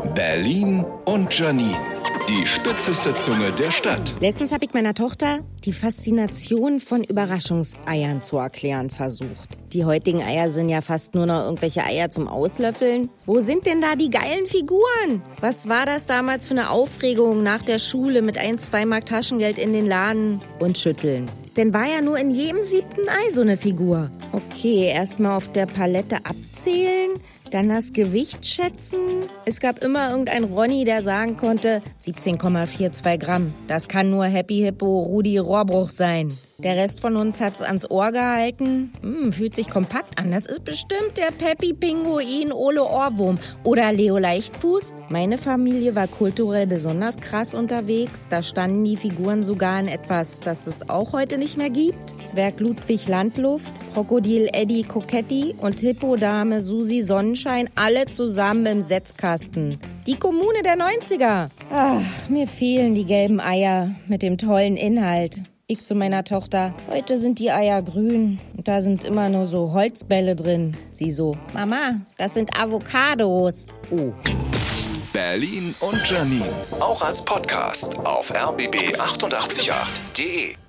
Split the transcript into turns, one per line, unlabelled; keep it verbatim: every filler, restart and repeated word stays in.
Berlin und Janine, die spitzeste Zunge der Stadt.
Letztens habe ich meiner Tochter die Faszination von Überraschungseiern zu erklären versucht. Die heutigen Eier sind ja fast nur noch irgendwelche Eier zum Auslöffeln. Wo sind denn da die geilen Figuren? Was war das damals für eine Aufregung nach der Schule mit ein, zwei Mark Taschengeld in den Laden und schütteln? Denn war ja nur in jedem siebten Ei so eine Figur. Okay, erstmal auf der Palette abzählen, dann das Gewicht schätzen. Es gab immer irgendeinen Ronny, der sagen konnte, siebzehn Komma zweiundvierzig Gramm. Das kann nur Happy Hippo Rudi Rohrbruch sein. Der Rest von uns hat's ans Ohr gehalten. Hm, fühlt sich kompakt an. Das ist bestimmt der Peppi Pinguin Ole Ohrwurm oder Leo Leichtfuß. Meine Familie war kulturell besonders krass unterwegs. Da standen die Figuren sogar in etwas, das es auch heute nicht mehr gibt. Zwerg Ludwig Landluft, Krokodil Eddie Koketti und Hippodame Susi Sonnenschein, alle zusammen im Setzkasten. Die Kommune der neunziger. Ach, mir fehlen die gelben Eier mit dem tollen Inhalt. Ich zu meiner Tochter, heute sind die Eier grün und da sind immer nur so Holzbälle drin. Sie so, Mama, das sind Avocados. Oh.
Berlin und Janine, auch als Podcast auf r b b acht acht acht punkt de.